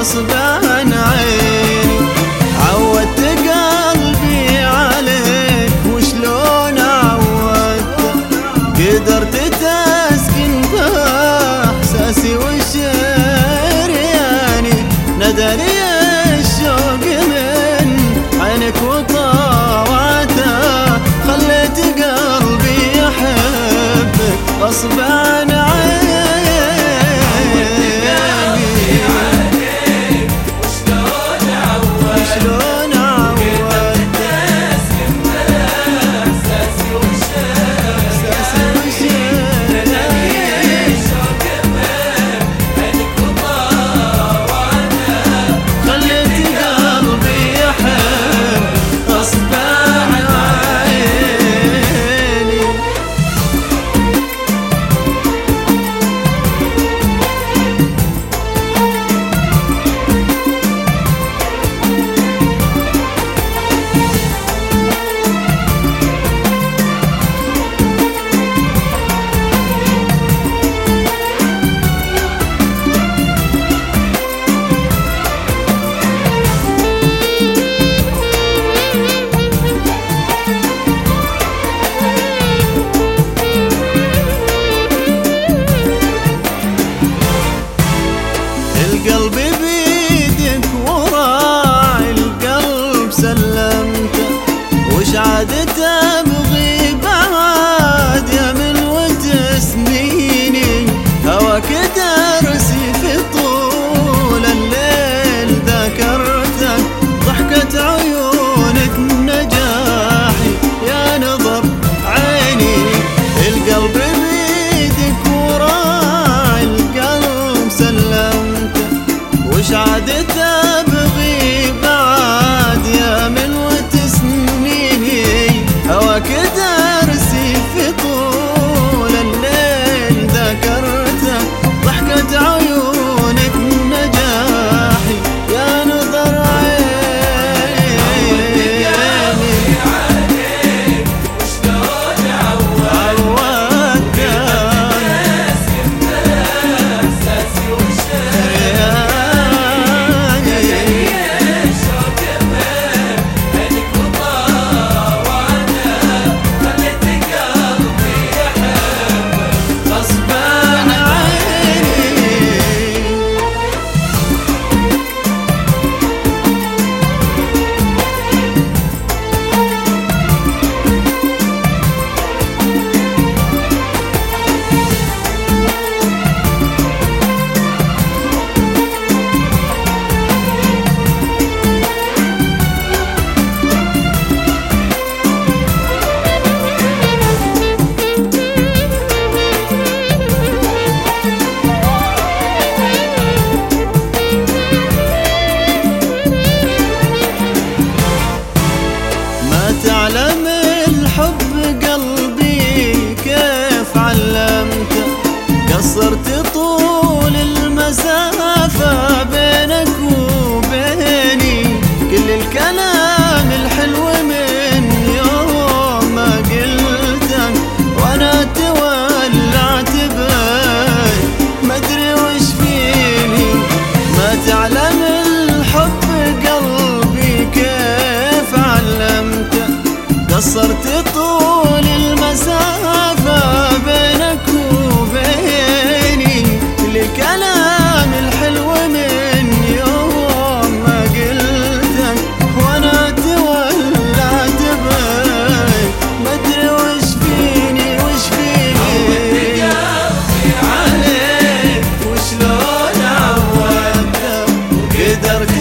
غصب عن عيني. عودت قلبي عليك وشلون عودته، قدرت تسكن باحساسي وشرياني. نداني الشوق من عينك وطاوعته، خليت قلبي يحبك غصب عن عيني. القلب بيدك وراعي القلب سلمته، وش عاد تبغي بعد يا من وتسنيني. هواك درسي في طول الليل ذكرتك، ضحكة عيونك نجاحي يا نظر عيني. القلب بيدك وراعي القلب سلمته، وش عاد تبغي بعد يا من وتسنيني. هواك درسي في طول الليل ذكرته، ضحكة عيونك نجاحي يا نظر عيني. تعلم الحب قلبي كيف علمته، قصرت طول المسافة بينك وبيني. كل الكلام الحلو من يوم ما قلته، وانا تولعت بك ما ادري وش فيني. ما تعلم الحب قلبي كيف علمته، قصرت طول المسافة بينك وبيني. كل الكلام الحلو من يوم ما قلتك، وانا تولعت بك ما ادري وش فيني وش فيني. عليك وشلون عودته، وقدرت